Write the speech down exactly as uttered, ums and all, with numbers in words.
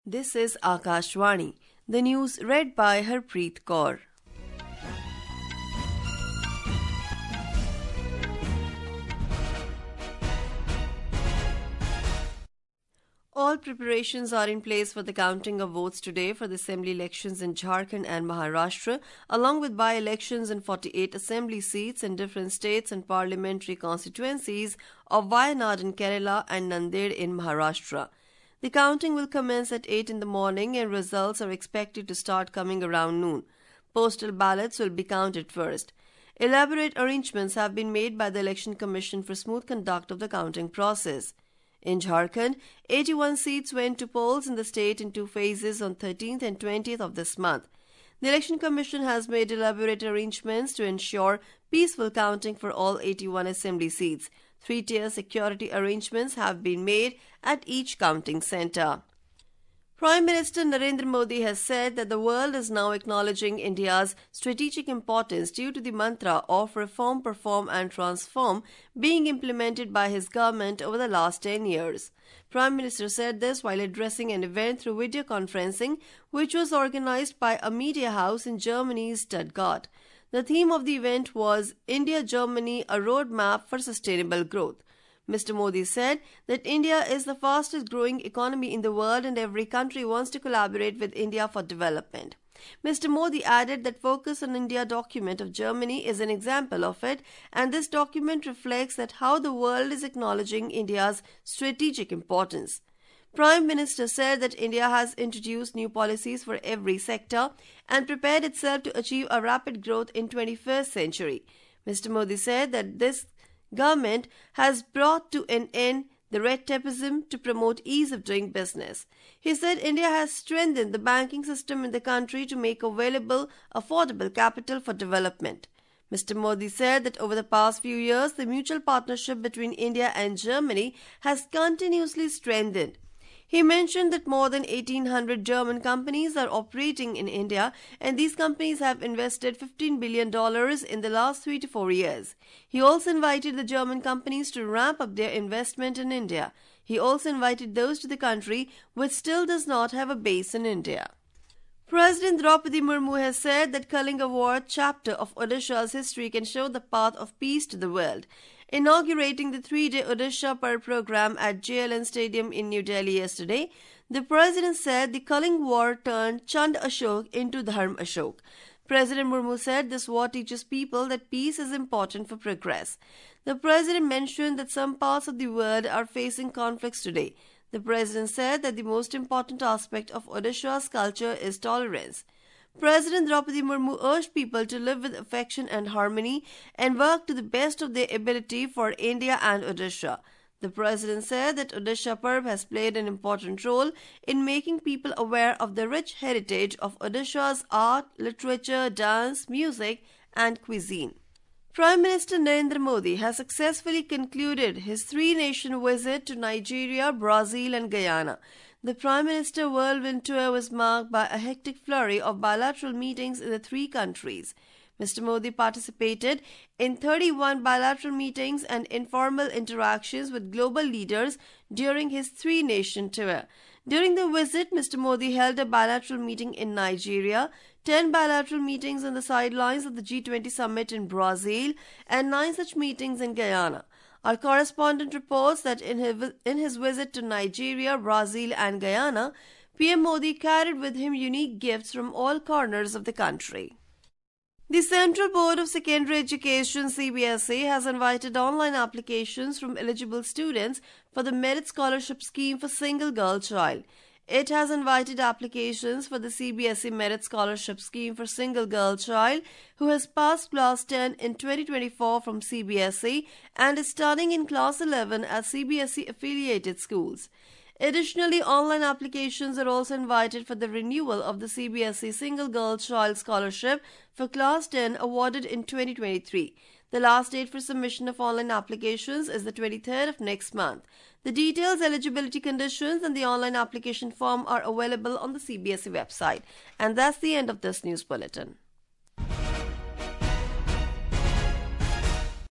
This is Akashvani. The news read by Harpreet Kaur. All preparations are in place for the counting of votes today for the assembly elections in Jharkhand and Maharashtra, along with by-elections in forty-eight assembly seats in different states and parliamentary constituencies of Wayanad in Kerala and Nanded in Maharashtra. The counting will commence at eight in the morning and results are expected to start coming around noon. Postal ballots will be counted first. Elaborate arrangements have been made by the Election Commission for smooth conduct of the counting process. In Jharkhand, eighty-one seats went to polls in the state in two phases on thirteenth and twentieth of this month. The Election Commission has made elaborate arrangements to ensure peaceful counting for all eighty-one assembly seats. Three-tier security arrangements have been made at each counting centre. Prime Minister Narendra Modi has said that the world is now acknowledging India's strategic importance due to the mantra of reform, perform and transform being implemented by his government over the last ten years. Prime Minister said this while addressing an event through video conferencing which was organized by a media house in Germany's Stuttgart. The theme of the event was India-Germany, a roadmap for sustainable growth. Mister Modi said that India is the fastest growing economy in the world and every country wants to collaborate with India for development. Mister Modi added that Focus on India document of Germany is an example of it, and this document reflects that how the world is acknowledging India's strategic importance. Prime Minister said that India has introduced new policies for every sector and prepared itself to achieve a rapid growth in twenty-first century. Mister Modi said that this government has brought to an end the red tapeism to promote ease of doing business. He said India has strengthened the banking system in the country to make available affordable capital for development. Mister Modi said that over the past few years, the mutual partnership between India and Germany has continuously strengthened. He mentioned that more than eighteen hundred German companies are operating in India and these companies have invested fifteen billion dollars in the last three to four years. He also invited the German companies to ramp up their investment in India. He also invited those to the country which still does not have a base in India. President Draupadi Murmu has said that Kalinga War chapter of Odisha's history can show the path of peace to the world. Inaugurating the three-day Odisha Parv program at J L N Stadium in New Delhi yesterday, the president said the Kalinga War turned Chand Ashok into Dharm Ashok. President Murmu said this war teaches people that peace is important for progress. The president mentioned that some parts of the world are facing conflicts today. The president said that the most important aspect of Odisha's culture is tolerance. President Draupadi Murmu urged people to live with affection and harmony and work to the best of their ability for India and Odisha. The president said that Odisha Parv has played an important role in making people aware of the rich heritage of Odisha's art, literature, dance, music and cuisine. Prime Minister Narendra Modi has successfully concluded his three-nation visit to Nigeria, Brazil and Guyana. The Prime Minister whirlwind tour was marked by a hectic flurry of bilateral meetings in the three countries. Mister Modi participated in thirty-one bilateral meetings and informal interactions with global leaders during his three-nation tour. During the visit, Mister Modi held a bilateral meeting in Nigeria, ten bilateral meetings on the sidelines of the G twenty summit in Brazil, and nine such meetings in Guyana. Our correspondent reports that in his, in his visit to Nigeria, Brazil and Guyana, P M Modi carried with him unique gifts from all corners of the country. The Central Board of Secondary Education C B S E has invited online applications from eligible students for the Merit Scholarship Scheme for Single Girl Child. It has invited applications for the C B S E Merit Scholarship Scheme for Single Girl Child who has passed Class ten in twenty twenty-four from C B S E and is studying in Class eleven at C B S E affiliated schools. Additionally, online applications are also invited for the renewal of the C B S E Single Girl Child Scholarship for Class ten awarded in twenty twenty-three. The last date for submission of online applications is the twenty-third of next month. The details, eligibility conditions and the online application form are available on the C B S E website. And that's the end of this news bulletin.